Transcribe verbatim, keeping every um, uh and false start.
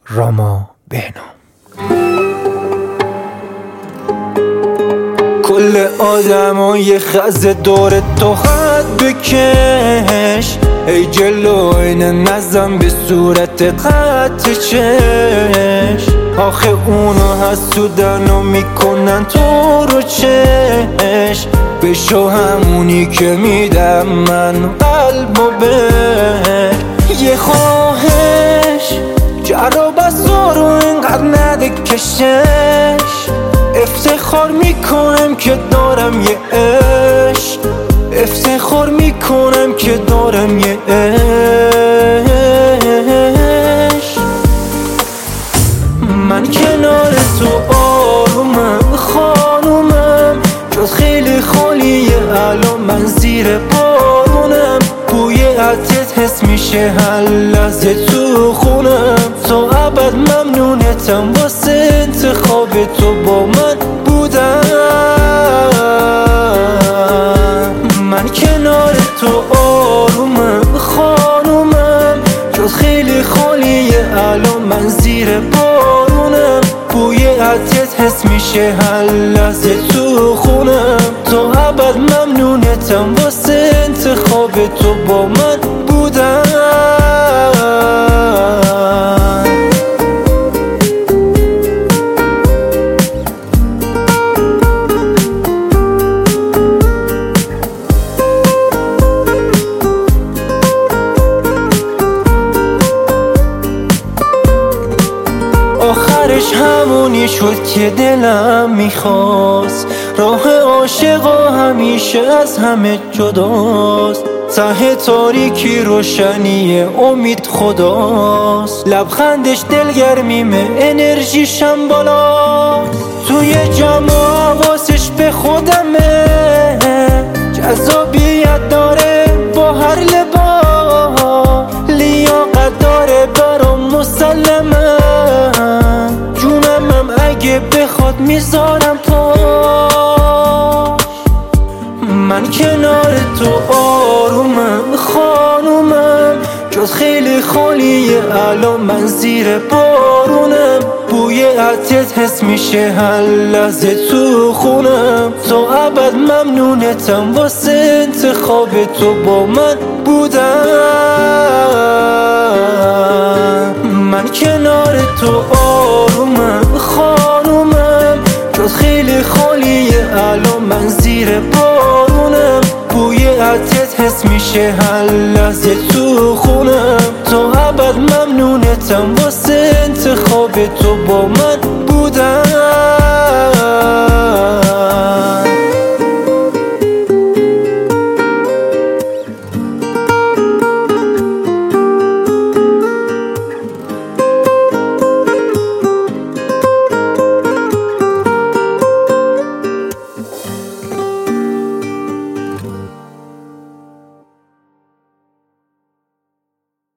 راما بهنام. کل آدمای خز دور تو خط بکش، ای جلو این نظم به صورت خط چش. آخه اونو حسودن و میکنن تو رو چش. بشو همونی که میدم من قلبو به یه خواهش. جرا بسا رو اینقدر نده کشش. افتخار میکنم که دارم یه عشق، افتخار میکنم که دارم یه عشق. من کنار تو آرومم خانومم، جز خیلی خالیه الان من زیر بارونم. بوی عطرت حس میشه هر لحظه تو خونم. تا ابد ممنونتم واسه انتخاب تو با من بودم. من کنار تو آرومم خانومم، جز خیلی خالیه الان من زیر بارونم. بوی عطرت حس میشه هر لحظه تو خونم. تا ابد ممنونتم واسه انتخاب تو با من بودم. آخرش همونی شد که دلم میخواست. راه عاشقا همیشه از همه جداست. ته تاریکی روشنی امید خداست. لبخندش دلگرمیمه انرژیشم بالا. توی جمع حواسش به خودمه. جذابیت داره با هر لباس. لیاقت داره برام مسلمه. جونمم اگه بخواد میذارم پاش. من کنار تو آرومم خانومم، جز خیلی خالیه الان من زیر بارونم. بوی عطرت حس میشه هر لحظه تو خونم. تا ابد ممنونتم واسه انتخاب تو با من بودم. من کنار تو آرومم خانومم، جز خیلی خالیه الان من زیر بارونم. بوی عطرت حس میشه هر لحظه تو خونم. تا ابد ممنونتم واسه انتخاب تو با من بودم.